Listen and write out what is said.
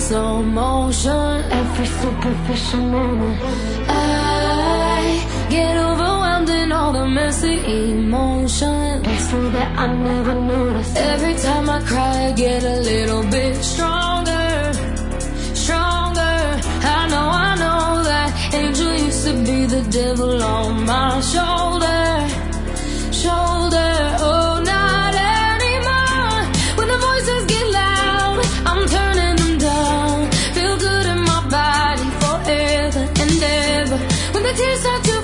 slow motion, every superficial moment. I get overwhelmed in all the messy emotions, so that I never notice. Every time I cry, I get a little bit stronger, stronger. I know that angel used to be the devil on my shoulder, shoulder. Oh, not anymore. When the voices get loud, I'm turning them down. Feel good in my body forever and ever. When the tears start to